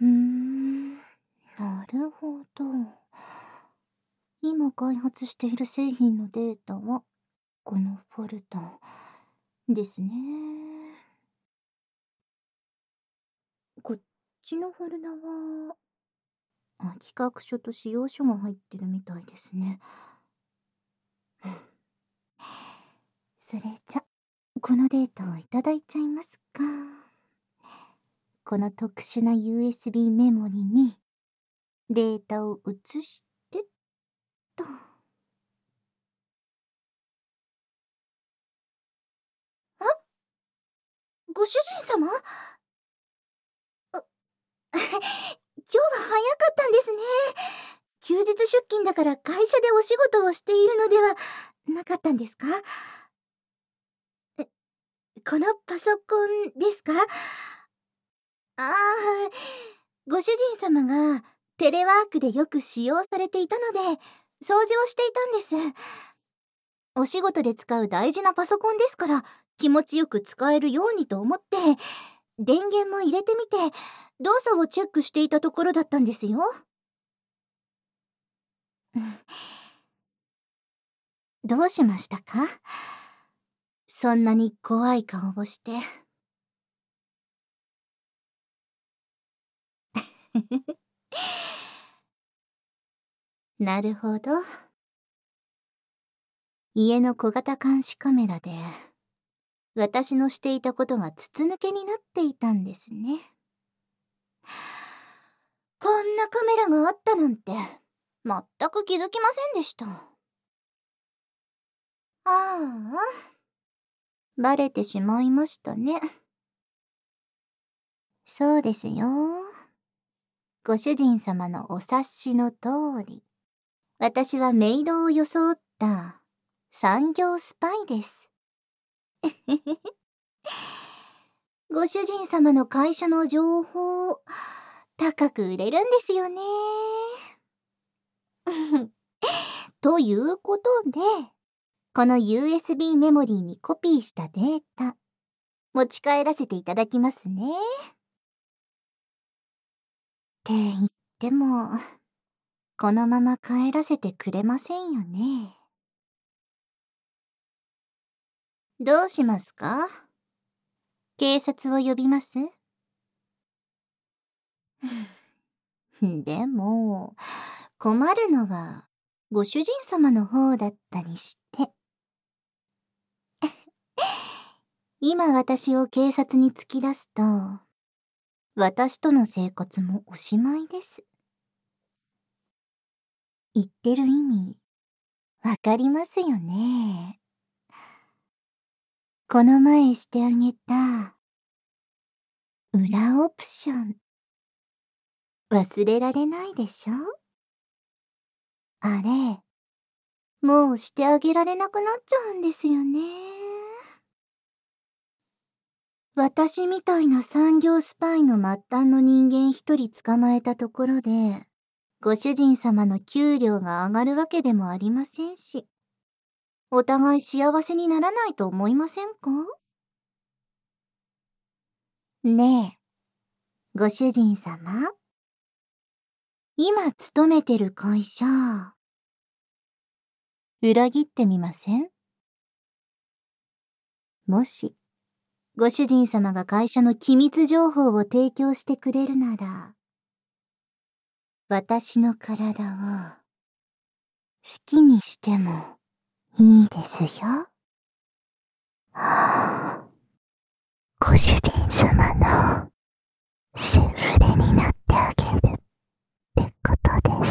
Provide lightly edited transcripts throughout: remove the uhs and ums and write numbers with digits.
なるほど。今開発している製品のデータは、このフォルダですね。こっちのフォルダは、企画書と仕様書が入ってるみたいですね。それじゃ、このデータをいただいちゃいますか。この特殊な USB メモリにデータを移してと。あ、ご主人様？今日は早かったんですね。休日出勤だから会社でお仕事をしているのではなかったんですか？このパソコンですか？ああ、ご主人様がテレワークでよく使用されていたので、掃除をしていたんです。お仕事で使う大事なパソコンですから、気持ちよく使えるようにと思って、電源も入れてみて、動作をチェックしていたところだったんですよ。どうしましたか？そんなに怖い顔をして。なるほど。家の小型監視カメラで、私のしていたことが筒抜けになっていたんですね。こんなカメラがあったなんて、全く気づきませんでした。ああ、バレてしまいましたね。そうですよ。ご主人様のお察しの通り、私はメイドを装った産業スパイです。ご主人様の会社の情報、高く売れるんですよね。ということで、この USB メモリーにコピーしたデータ、持ち帰らせていただきますね。って言っても、このまま帰らせてくれませんよね。どうしますか？警察を呼びます？でも、困るのは、ご主人様の方だったりして。今私を警察に突き出すと、私との生活もおしまいです。言ってる意味、わかりますよね。この前してあげた、裏オプション、忘れられないでしょ？あれ、もうしてあげられなくなっちゃうんですよね。私みたいな産業スパイの末端の人間一人捕まえたところで、ご主人様の給料が上がるわけでもありませんし、お互い幸せにならないと思いませんか？ねえ、ご主人様、今勤めてる会社、裏切ってみません？もし、ご主人様が会社の機密情報を提供してくれるなら、私の体を好きにしてもいいですよ。ご主人様のセフレになってあげるってことです。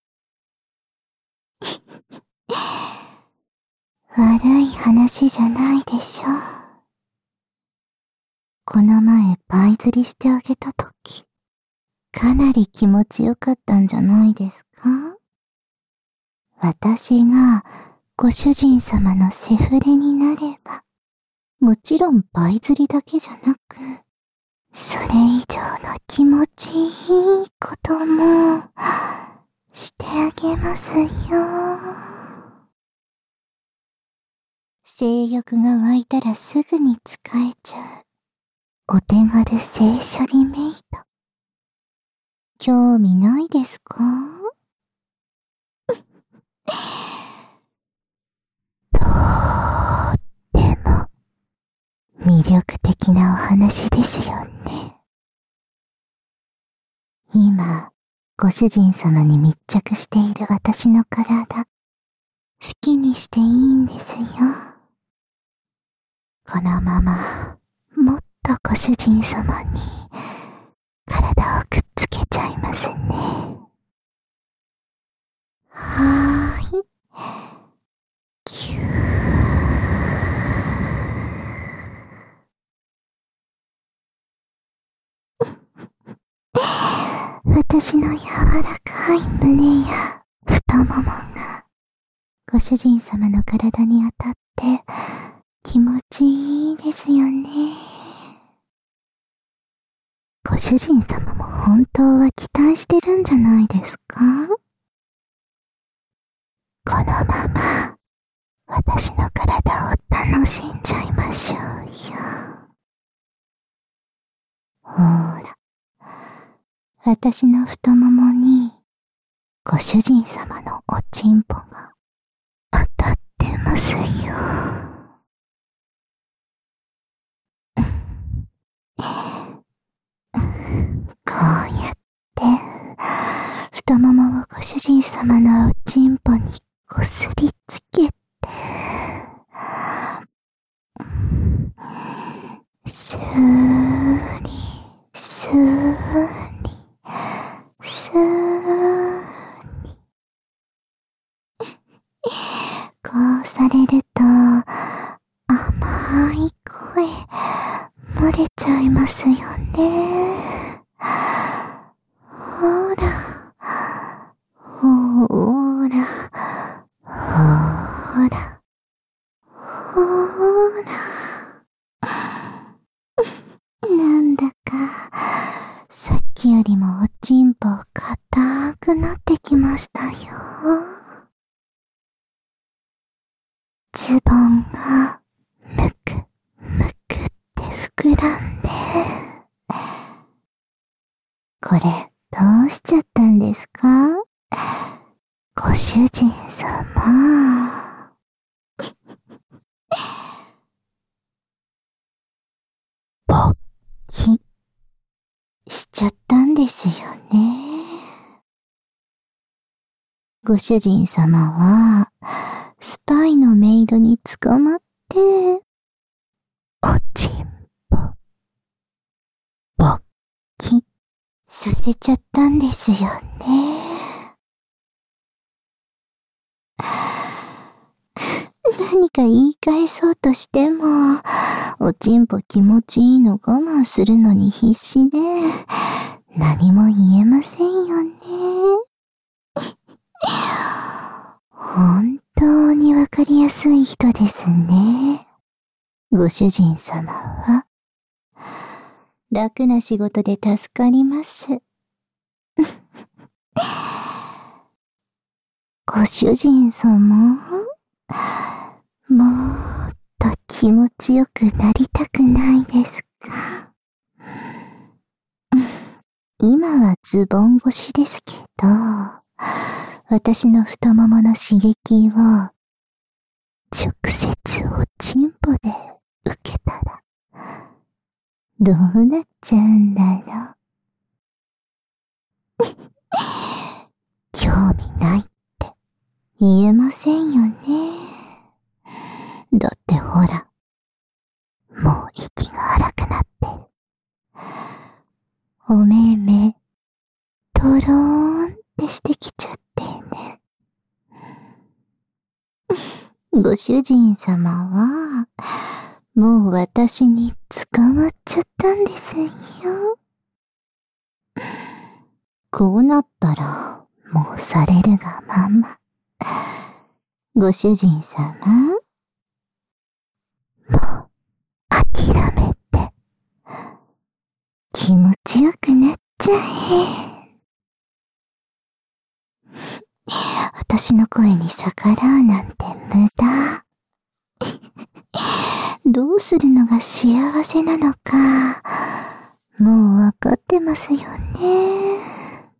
悪い話じゃないでしょ。この前バイ釣りしてあげたとき、かなり気持ちよかったんじゃないですか？私がご主人様のセフレになれば、もちろんバイ釣りだけじゃなく、それ以上の気持ちいいこともしてあげますよ。性欲が湧いたらすぐに使えちゃうお手軽性処理メイド。 興味ないですか？とっても魅力的なお話ですよね。今、ご主人様に密着している私の体、好きにしていいんですよ。このまま、もっとご主人様に体をくっつけちゃいますね。はーい。キュー。私の柔らかい胸や太ももがご主人様の体に当たって気持ちいいですよね。ご主人様も本当は期待してるんじゃないですか？このまま私の体を楽しんじゃいましょうよ。ほら、私の太ももにご主人様のおちんぽが当たってますよ。こうやって太ももをご主人様のおちんぽにこすりつけて、スーリスーリスーリ、こうされると甘い声漏れちゃいますよね。ほらほらほらほら、なんだかさっきよりもおちんぽ硬くなってきましたよ。ズボンがむくむくって膨らんで、これどうしちゃったんですか？ご主人様。ぼっきしちゃったんですよね。ご主人様はスパイのメイドに捕まっておちんぽぼっきさせちゃったんですよね。何か言い返そうとしても、おちんぽ気持ちいいの我慢するのに必死で、何も言えませんよね。本当にわかりやすい人ですね。ご主人様は。楽な仕事で助かります。ご主人様、もっと気持ちよくなりたくないですか？今はズボン越しですけど、私の太ももの刺激を直接おちんぽで受けたらどうなっちゃうんだろう。興味ないって言えませんよね。だってほら、もう息が荒くなってる。お目目、とろーんってしてきちゃってね。ご主人様は、もう私に捕まっちゃったんですよ。こうなったら、もうされるがまま。ご主人様、もう諦めて、気持ちよくなっちゃえ。私の声に逆らうなんて無駄。どうするのが幸せなのか、もうわかってますよね。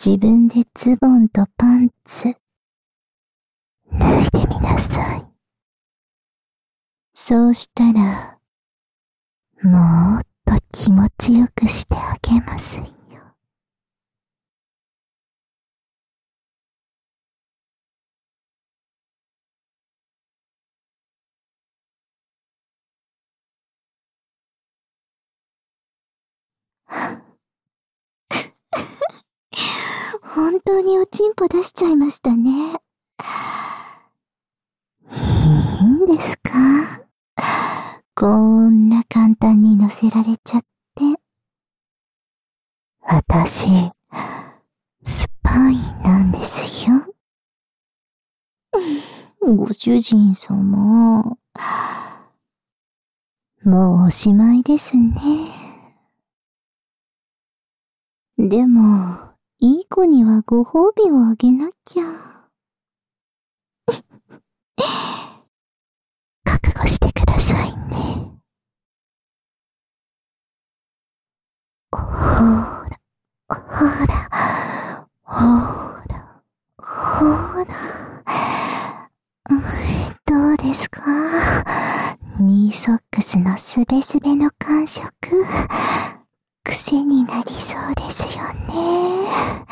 自分でズボンとパンツ、脱いでみなさい。そうしたら、もっと気持ちよくしてあげますよ。本当におちんぽ出しちゃいましたね。いいんですか？こんな簡単に乗せられちゃって。私、スパイなんですよ。ご主人様。もうおしまいですね。でも、いい子にはご褒美をあげなきゃ。覚悟してくださいね。ほーら、ほら、ほーら、ほーら。どうですか？ニーソックスのすべすべの感触、癖になりそうですよね。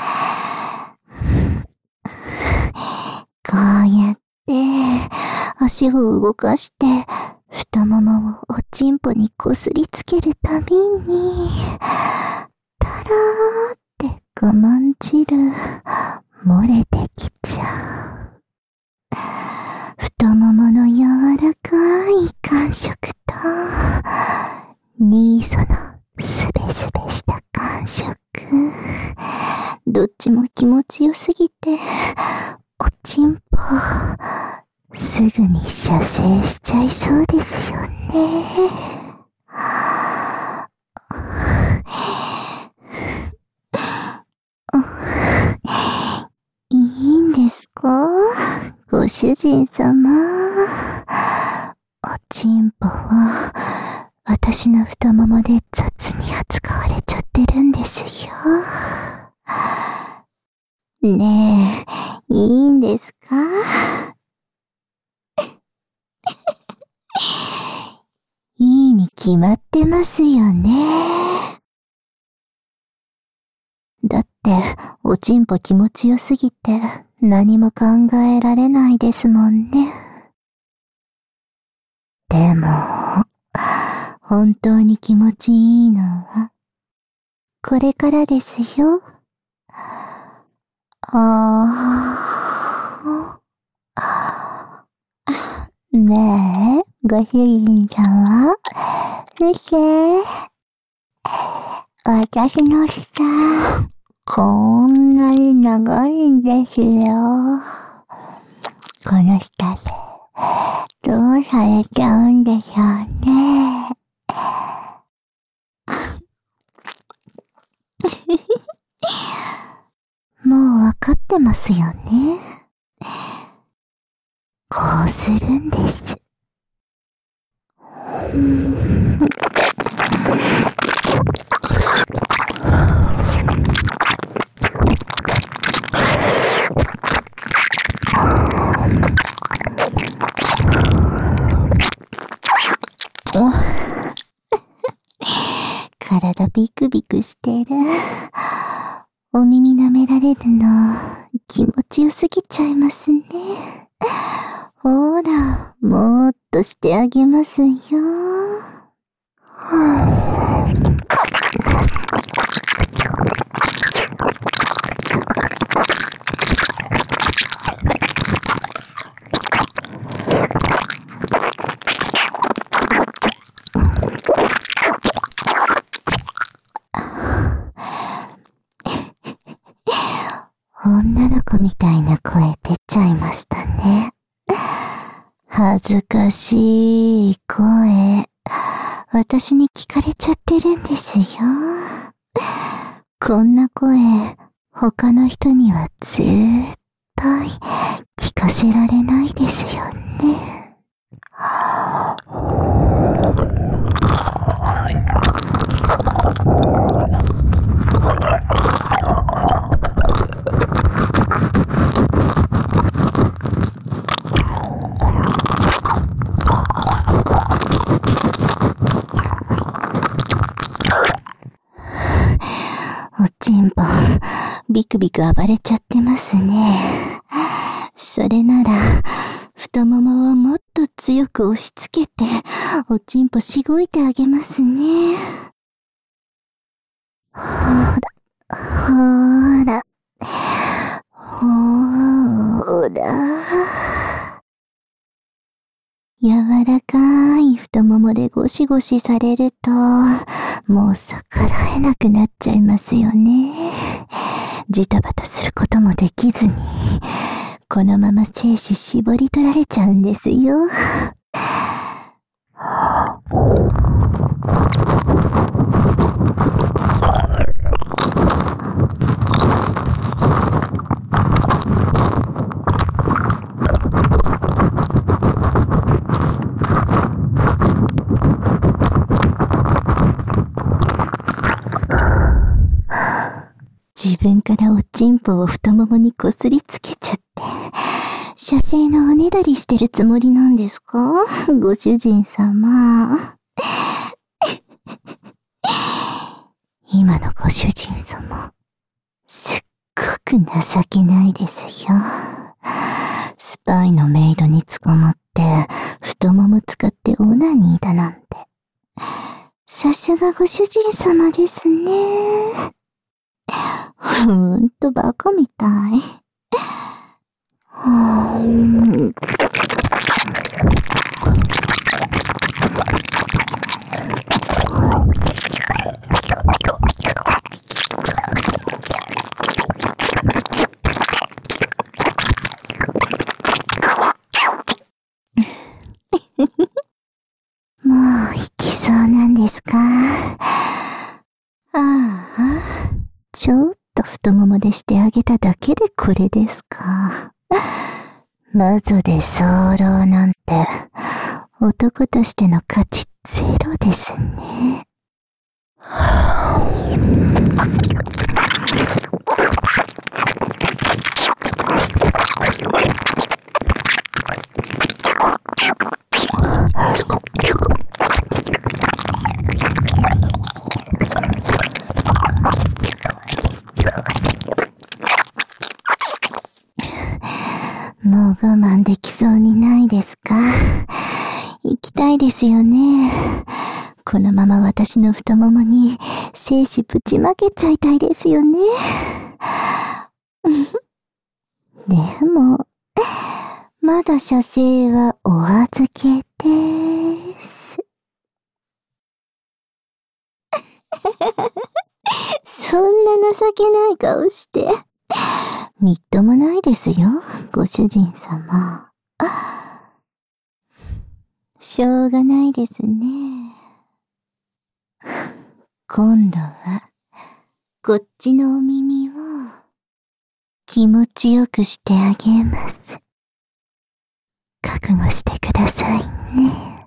こうやって足を動かして太ももをおちんぽにこすりつけるたびに、たらーって我慢汁漏れてきちゃう。太ももの柔らかい感触とニーソのすべすべした感触、どっちも気持ちよすぎておちんぽすぐに射精しちゃいそうですよね。いいんですか？ご主人様。おちんぽは私の太ももで雑に扱われちゃってるんですよ。ねえ、いいんですか？いいに決まってますよね。だって、おちんぽ気持ちよすぎて何も考えられないですもんね。でも、本当に気持ちいいのは、これからですよ。ねえ、ご主人様。見て。私の舌、こんなに長いんですよ。この舌で、どうされちゃうんでしょうね。もうわかってますよね。こうするんです。体ビクビクしてる。お耳舐められるの気持ちよすぎちゃいますね。ほら、もっとしてあげますよ。女の子みたいな声出ちゃいましたね。恥ずかしい声、私に聞かれちゃってるんですよ。こんな声、他の人には絶対聞かせられないですよね。 ビクビク暴れちゃってますね。それなら、太ももをもっと強く押し付けて、おちんぽしごいてあげますね。ほら、ほら、ほら。柔らかい太ももでゴシゴシされると、もう逆らえなくなっちゃいますよね。ジタバタすることもできずに、このまま精子絞り取られちゃうんですよ。自分からおちんぽを太ももにこすりつけちゃって、射精のおねだりしてるつもりなんですか？ご主人様。今のご主人様、すっごく情けないですよ。スパイのメイドに捕まって、太もも使ってオナニーだなんて。さすがご主人様ですね。ほんとバカみたい。もう行きそうなんですか？ああ、ちょっと太ももでしてあげただけでこれですか。魔女で早漏なんて、男としての価値ゼロですね。もう我慢できそうにないですか？行きたいですよね。このまま私の太ももに精子ぶちまけちゃいたいですよね。でも、まだ射精はお預けです。そんな情けない顔して。みっともないですよ、ご主人様。しょうがないですね。今度は、こっちのお耳を気持ちよくしてあげます。覚悟してくださいね。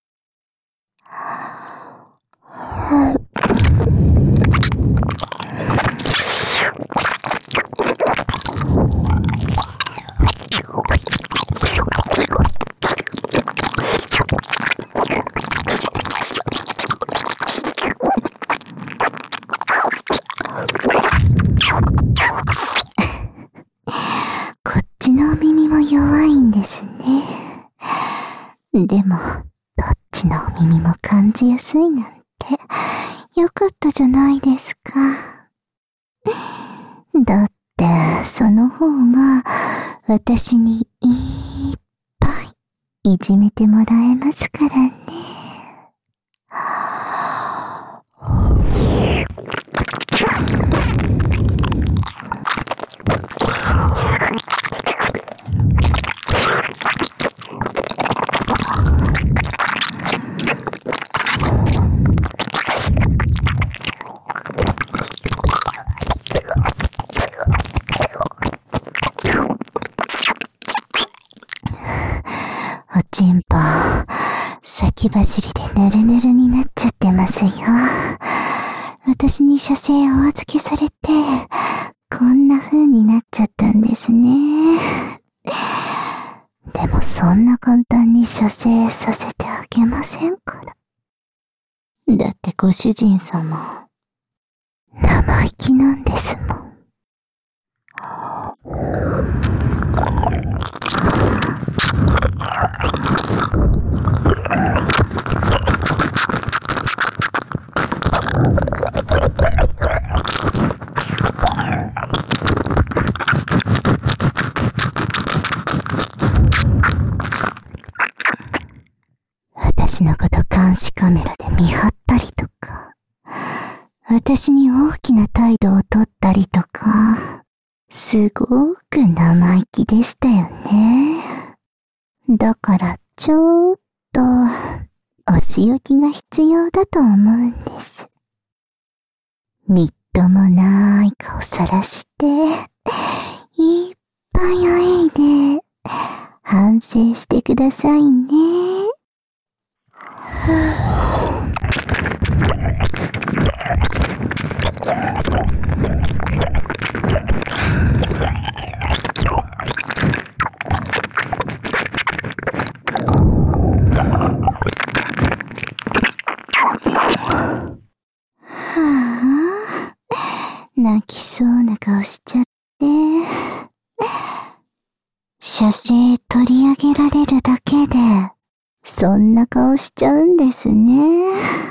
こっちのお耳も弱いんですね。でも、どっちのお耳も感じやすいなんて、よかったじゃないですか。だって、その方が、私にいっぱいいじめてもらえますからね。おちんぽ、先走りでぬるぬるになっちゃってますよ。私に射精をお預けされて、こんな風になっちゃったんですね。でもそんな簡単に射精させてあげませんから。だってご主人様、生意気なんですもん。 私のこと監視カメラで見張ったりとか、私に大きな態度をとったりとか、すごく生意気でしたよね。だからちょっとお仕置きが必要だと思うんです。みっともない顔さらして、いっぱいあえいで、反省してくださいね。泣きそうな顔しちゃって。写生取り上げられるだけで、そんな顔しちゃうんですね。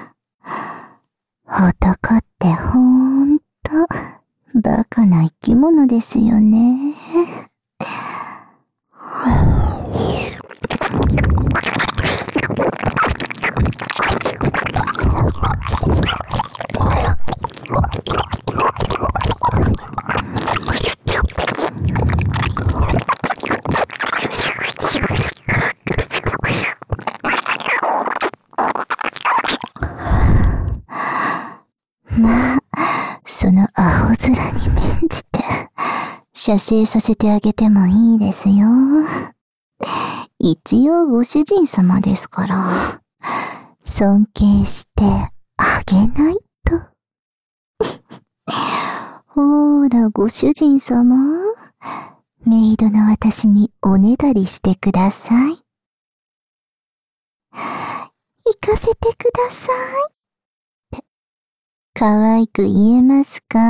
男ってほんと、バカな生き物ですよね。まあ、そのアホ面に免じて、写生させてあげてもいいですよ。一応ご主人様ですから、尊敬してあげないと。ほーら、ご主人様、メイドの私におねだりしてください。行かせてください。可愛く言えますか？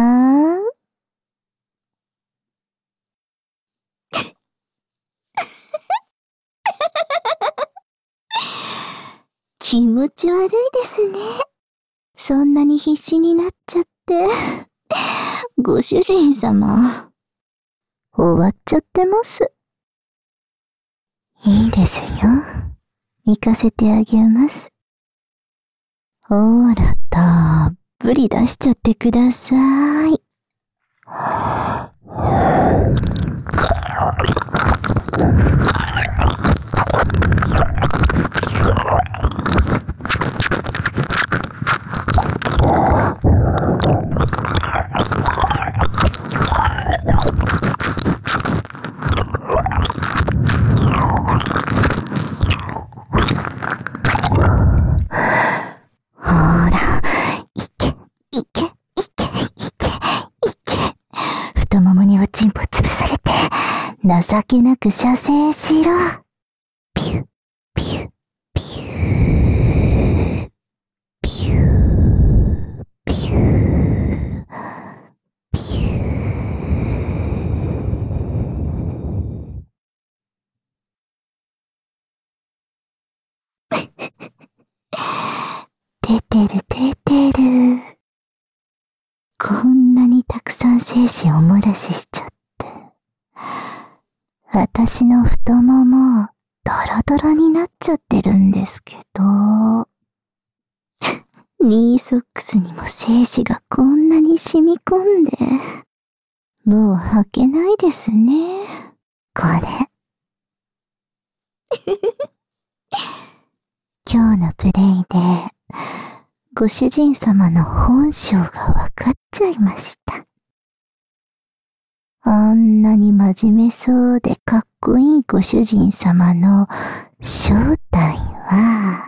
気持ち悪いですね。そんなに必死になっちゃって。ご主人様、終わっちゃってます。いいですよ。行かせてあげます。ほーら、たっぷり出しちゃってください。太ももにおちんぽ潰されて、情けなく射精しろ。ピュッ、ピュッ、ピュー、ピュー、ピュー、ピュー。出てる出てる。こんなにたくさん精子をお漏らししちゃって。私の太もも、ドロドロになっちゃってるんですけど。ニーソックスにも精子がこんなに染み込んで。もう履けないですね。これ。今日のプレイで、ご主人様の本性がわかっちゃいました。あんなに真面目そうでかっこいいご主人様の正体は、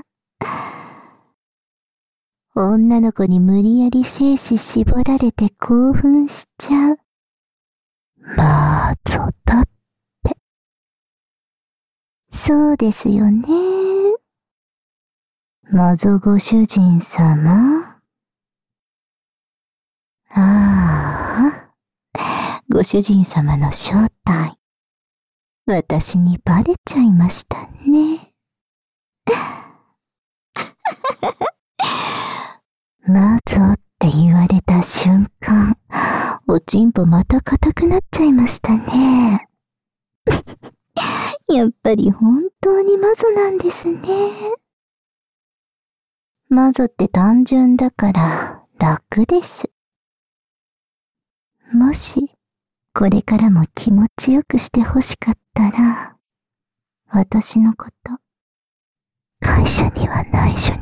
女の子に無理やり精子絞られて興奮しちゃう。マゾだって。そうですよね。マゾご主人様。ああ、 ご主人様の正体、私にバレちゃいましたね。マゾって言われた瞬間、おちんぽまた硬くなっちゃいましたね。やっぱり本当にマゾなんですね。マゾって単純だから楽です。もし、これからも気持ちよくしてほしかったら、私のこと、会社には内緒